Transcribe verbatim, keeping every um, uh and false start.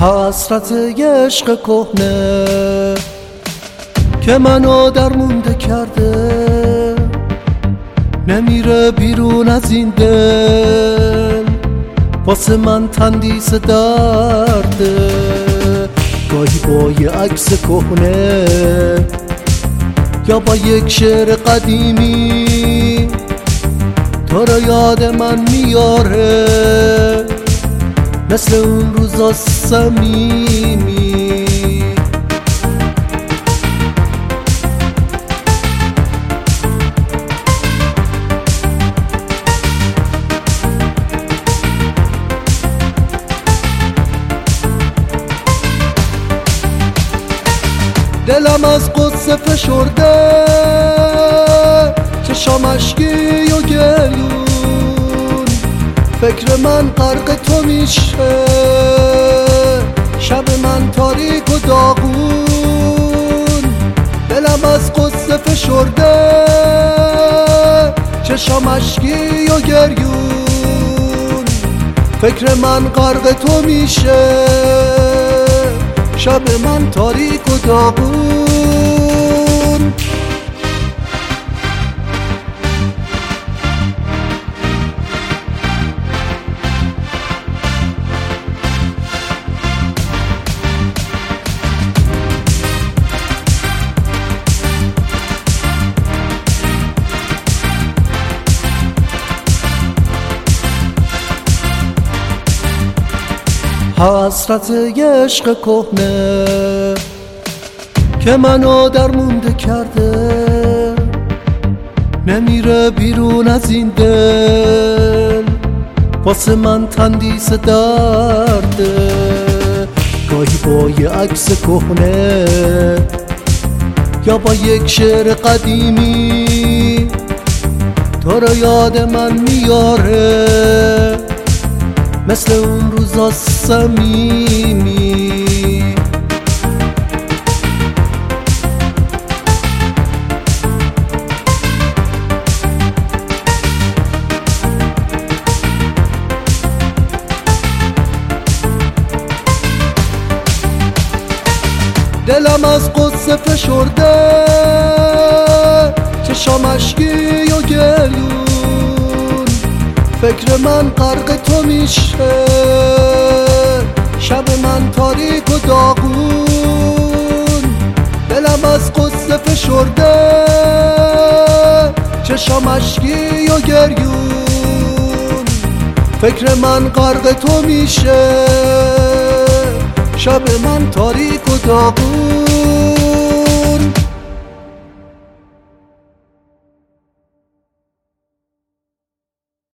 حسرت یه عشق کهنه که منو درمونده کرده، نمیره بیرون از این دل، واسه من تندیس درده. گاهی با یه عکس کهنه یا با یک شعر قدیمی تو رو یاد من میاره، مثل اون روزا صمیمی. دلم از قصه فشرده، چشام اشکی و گریون، فکر من غرق تو میشه، شب من تاریک و داغون. دلم از قصه فشرده، چشام اشکی و گریون، فکر من غرق تو میشه، شب من تاریک و داغون. حسرت یه عشق کهنه که منو درمونده کرده، نمیره بیرون از این دل، واسه من تندیس درده. گاهی با یه عکس کهنه یا با یک شعر قدیمی تو رو یاد من میاره، مثل اون روزا صمیمی. دلم از قصه فشرده، چشام اشکی و گریون، فکر من غرق تو میشه، شب من تاریک و داغون. دلم از قصه فشرده، چشام اشکی و گریون، فکر من غرق تو میشه، شب من تاریک و داغون.